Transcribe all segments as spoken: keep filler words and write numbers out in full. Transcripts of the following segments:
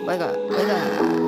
Вайга, вайга.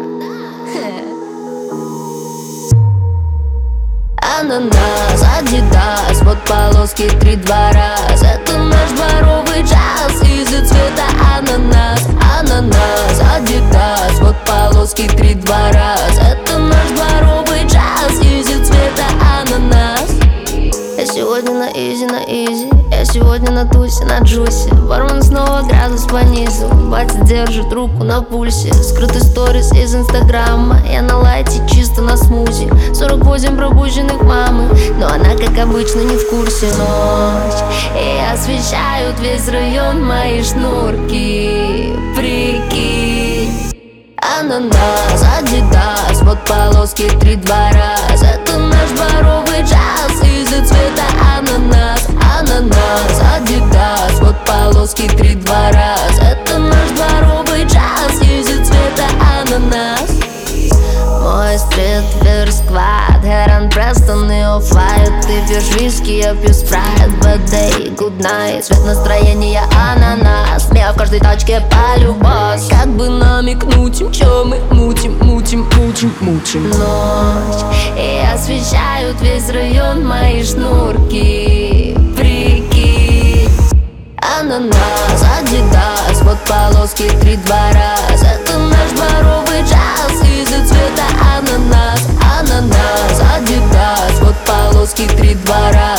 Ананас, адидас, вот полоски три-два раз. Это наш дворовый джаз из-за цвета ананас. Ананас, адидас, вот полоски три-два раз. Это наш дворовый джаз из-за цвета ананас. Я сегодня на изи, на изи. Я сегодня на тусе, на джусе. Бармен снова градус понизил. Батя держит руку на пульсе. Скрытый сторис из инстаграма. Я на лайте, чисто на смузи. Сорок восемь пробужденных мамы, но она, как обычно, не в курсе. Ночь, и освещают весь район мои шнурки. Прикинь. Ананас, адидас, вот полоски три-два раз. Это наш дворовый джаз из-за цвета ананас. Ананас, адидас, вот полоски три-два раз. Это наш дворовый джаз из-за цвета ананас. Мой стрит, вир, сквад, Геран, Престон и Офф-Вайт. Ты пьешь виски, я пью спрайт. Bad day, good night, цвет настроения ананас. Меня в каждой тачке полюбас. Как бы намекнуть им, чё мы мутим, мутим, мутим, мутим. Ночь, и освещают весь район мои шнурки. Прикинь. Ананас, адидас, вот полоски три-два раз. Это наш дворовый джаз из-за цвета ананас. Ананас, адидас, вот полоски три-два раз.